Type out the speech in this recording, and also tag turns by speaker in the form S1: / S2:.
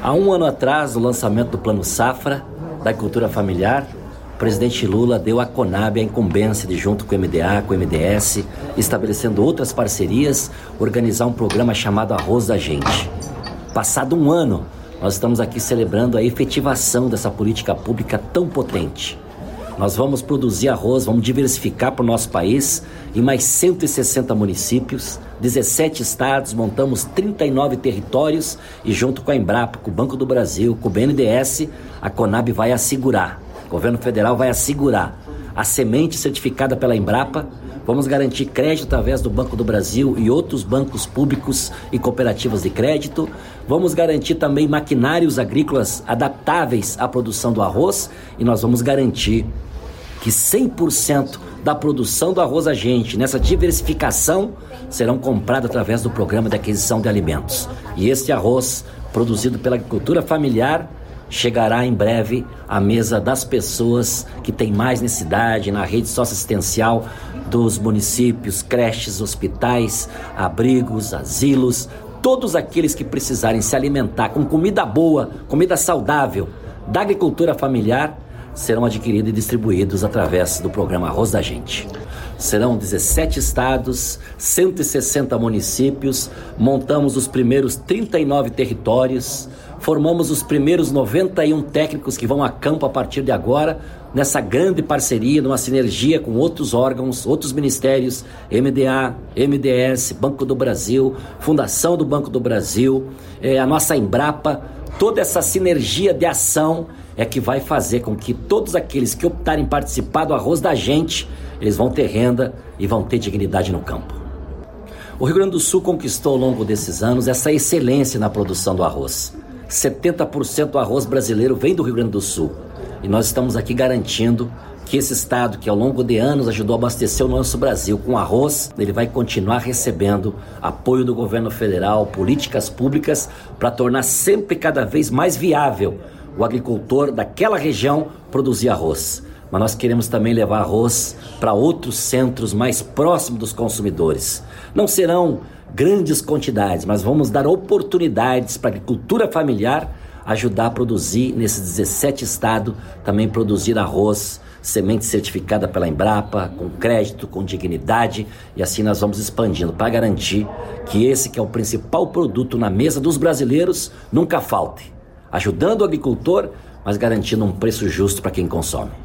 S1: Há um ano atrás, no lançamento do Plano Safra, da agricultura familiar, o presidente Lula deu à Conab a incumbência de, junto com o MDA, com o MDS, estabelecendo outras parcerias, organizar um programa chamado Arroz da Gente. Passado um ano, nós estamos aqui celebrando a efetivação dessa política pública tão potente. Nós vamos produzir arroz, vamos diversificar para o nosso país em mais 160 municípios, 17 estados, montamos 39 territórios e junto com a Embrapa, com o Banco do Brasil, com o BNDES, a Conab vai assegurar, o governo federal vai assegurar a semente certificada pela Embrapa, vamos garantir crédito através do Banco do Brasil e outros bancos públicos e cooperativas de crédito, vamos garantir também maquinários agrícolas adaptáveis à produção do arroz e nós vamos garantir que 100% da produção do arroz a gente, nessa diversificação, serão comprados através do programa de aquisição de alimentos. E este arroz, produzido pela agricultura familiar, chegará em breve à mesa das pessoas que têm mais necessidade na rede socioassistencial dos municípios, creches, hospitais, abrigos, asilos, todos aqueles que precisarem se alimentar com comida boa, comida saudável da agricultura familiar, serão adquiridos e distribuídos através do programa Arroz da Gente. Serão 17 estados, 160 municípios, montamos os primeiros 39 territórios, formamos os primeiros 91 técnicos que vão a campo a partir de agora, nessa grande parceria, numa sinergia com outros órgãos, outros ministérios, MDA, MDS, Banco do Brasil, Fundação do Banco do Brasil, a nossa Embrapa, toda essa sinergia de ação é que vai fazer com que todos aqueles que optarem participar do Arroz da Gente, eles vão ter renda e vão ter dignidade no campo. O Rio Grande do Sul conquistou ao longo desses anos essa excelência na produção do arroz. 70% do arroz brasileiro vem do Rio Grande do Sul. E nós estamos aqui garantindo que esse estado, que ao longo de anos ajudou a abastecer o nosso Brasil com arroz, ele vai continuar recebendo apoio do governo federal, políticas públicas, para tornar sempre cada vez mais viável o agricultor daquela região produzir arroz. Mas nós queremos também levar arroz para outros centros mais próximos dos consumidores. Não serão grandes quantidades, mas vamos dar oportunidades para a agricultura familiar ajudar a produzir nesses 17 estados, também produzir arroz, semente certificada pela Embrapa, com crédito, com dignidade, e assim nós vamos expandindo para garantir que esse que é o principal produto na mesa dos brasileiros nunca falte, ajudando o agricultor, mas garantindo um preço justo para quem consome.